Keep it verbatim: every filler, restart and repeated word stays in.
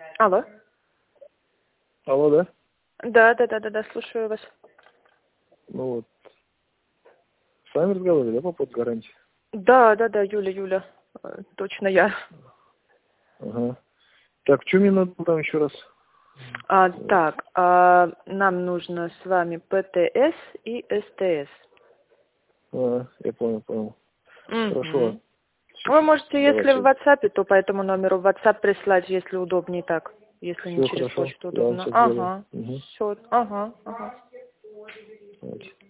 Алло. Алло, да? Да, да, да, да, да, слушаю вас. Ну вот. С вами разговаривали, да, по поводу гарантии? Да, да, да, Юля, Юля. Э, Точно я. Ага. Так, что мне надо там еще раз? А, Вот. так, а, нам нужно с вами ПТС и СТС. А, я понял, понял. Хорошо. Угу. Всё, Вы можете, если в давайте. WhatsApp, то по этому номеру в WhatsApp прислать, если удобнее так. Если не Все через хорошо. почту Я вам удобно. сейчас сделаю. Ага. Угу. Все. Ага, ага. Давайте.